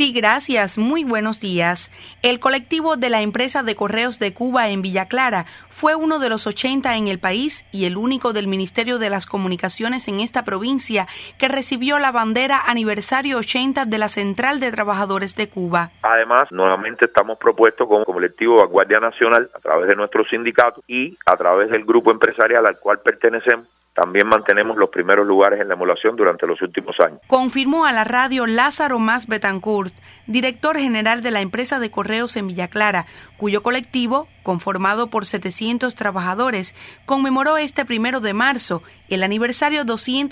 Sí, gracias. Muy buenos días. El colectivo de la empresa de correos de Cuba en Villa Clara fue uno de los 80 en el país y el único del Ministerio de las Comunicaciones en esta provincia que recibió la bandera aniversario 80 de la Central de Trabajadores de Cuba. Además, nuevamente estamos propuestos como colectivo Vanguardia Nacional a través de nuestro sindicato y a través del grupo empresarial al cual pertenecemos. También mantenemos los primeros lugares en la evaluación durante los últimos años. Confirmó a la radio Lázaro Mas Betancourt, director general de la empresa de correos en Villa Clara, cuyo colectivo, conformado por 700 trabajadores, conmemoró este 1 de marzo el aniversario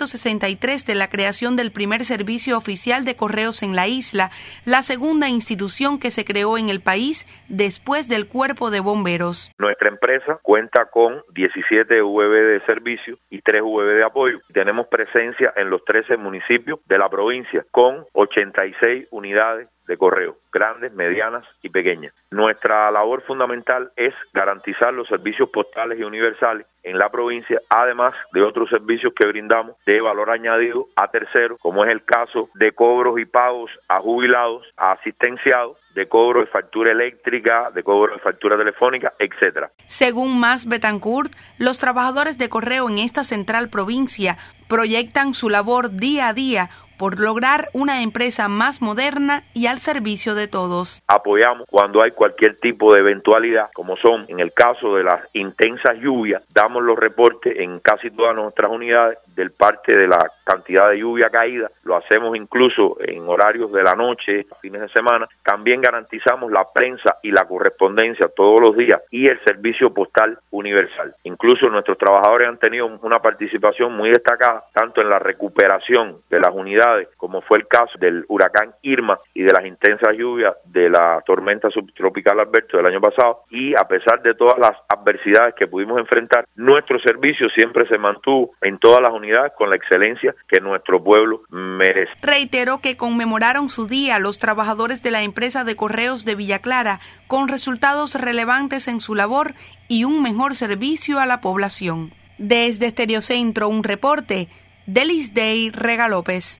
263 de la creación del primer servicio oficial de correos en la isla, la segunda institución que se creó en el país después del Cuerpo de Bomberos. Nuestra empresa cuenta con 17 VB de servicio y 3 VB de apoyo. Tenemos presencia en los 13 municipios de la provincia con 86 unidades de correo, grandes, medianas y pequeñas. Nuestra labor fundamental es garantizar los servicios postales y universales en la provincia, además de otros servicios que brindamos de valor añadido a terceros, como es el caso de cobros y pagos a jubilados, a asistenciados, de cobro de factura eléctrica, de cobro de factura telefónica, etcétera. Según Mas Betancourt, los trabajadores de correo en esta central provincia proyectan su labor día a día por lograr una empresa más moderna y al servicio de todos. Apoyamos cuando hay cualquier tipo de eventualidad, como son en el caso de las intensas lluvias, damos los reportes en casi todas nuestras unidades del parte de la cantidad de lluvia caída, lo hacemos incluso en horarios de la noche, fines de semana. También garantizamos la prensa y la correspondencia todos los días y el servicio postal universal. Incluso nuestros trabajadores han tenido una participación muy destacada, tanto en la recuperación de las unidades, como fue el caso del huracán Irma y de las intensas lluvias de la tormenta subtropical Alberto del año pasado, y a pesar de todas las adversidades que pudimos enfrentar, nuestro servicio siempre se mantuvo en todas las unidades con la excelencia que nuestro pueblo merece. Reiteró que conmemoraron su día los trabajadores de la empresa de correos de Villa Clara con resultados relevantes en su labor y un mejor servicio a la población. Desde Estereocentro, un reporte de Lisdey Rega López.